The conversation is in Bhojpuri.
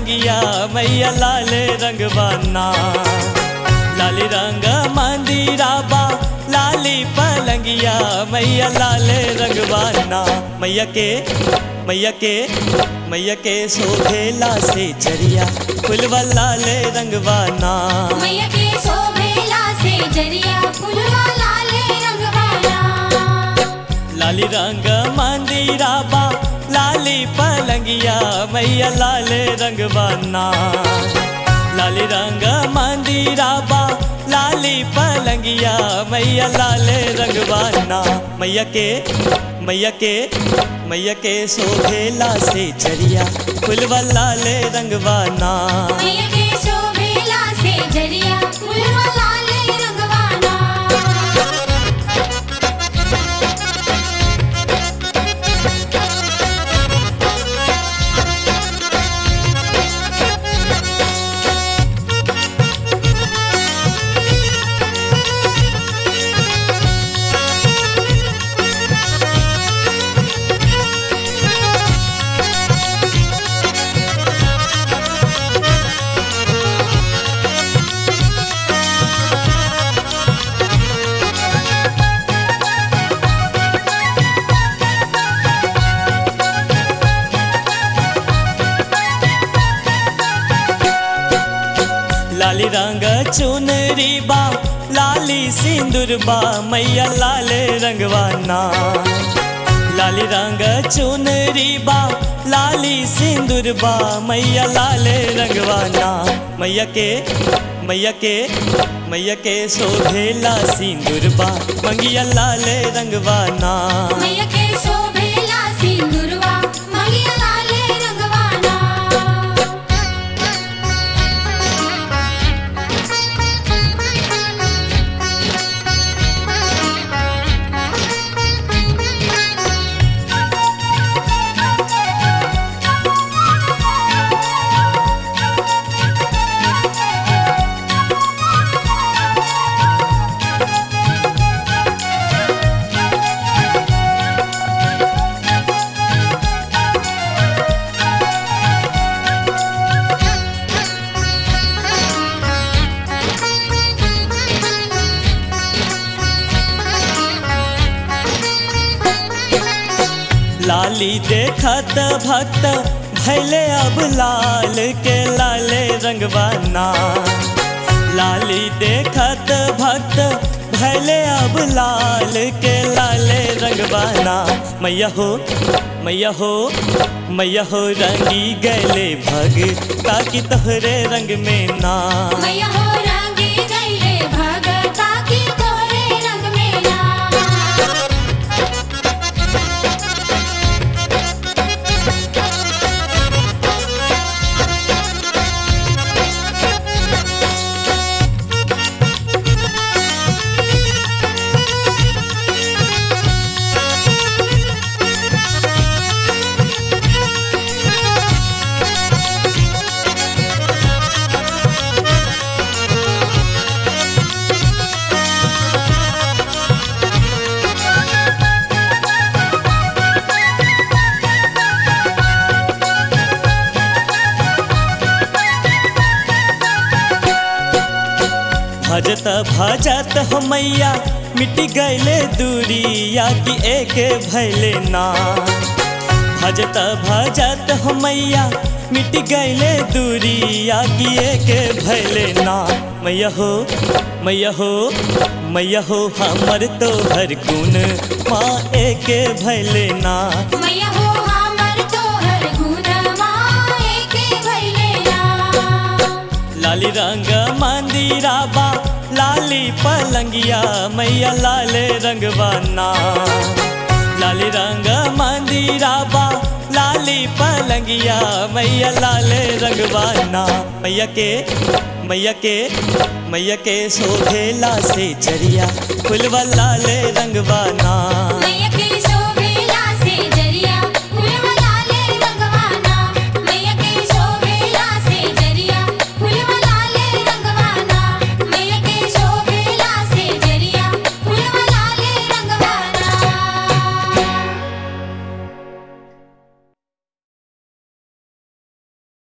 पलंगिया मैया लाले रंगवाना। लाली रंग मंदिरा बा लाली पलंगिया मैया लाले रंगवाना। मैया के शोभेला से जरिया फुलवा लाले रंगवाना। मैया के शोभेला से जरिया फुलवा लाले रंगवाना। लाली रंग मंदिरा बा लाली पलंगिया मैया लाले रंगवाना। लाली रंग मंदिरा बा लाली पलंगिया मैया लाले रंगवाना। मैया के शोभेला से जरिया फुलवा लाले रंगवाना। मैया के शोभेला से जरिया फुलवा लाले रंगवाना। लाली रंग चुनरी बा लाली सिंदूर बा मैया लाले रंगवाना। लाली रंग चुनरी बा लाली सिंदूर बा मैया लाले रंगवाना। मैया के शोभेला सिंदूर बा मंगिया लाले रंगवाना। मैया के शोभेला सिंदूरवा मंगिया लाले रंगवाना। लाली देखत भक्त भैले अब लाल के लाले रंगवाना। लाली देखत भक्त भैले अब लाल के लाले रंगवाना। मैया हो रंगी गैले भग ताकि तोहरे रंग में ना। मैया हो रंगी गईले भगता की तोरे रंग में ना। भजत हो मैया मिट गईले दूरिया की एक भैले ना। भजत हो मैया मिट गईले दूरिया की एक भैले ना। मैया हो हमर तो हर गुण माँ एक भैले ना। मैया हो हमर तोहर गुणवा एके भइले ना। लाली रंग मंदिरा बा लाली पलंगिया मैया लाले रंगवाना। लाली रंग मंदिरा बा लाली पलंगिया मैया लाले रंगवाना। मैया के शोभेला से जरिया फुलवा लाले रंगवाना। मैया के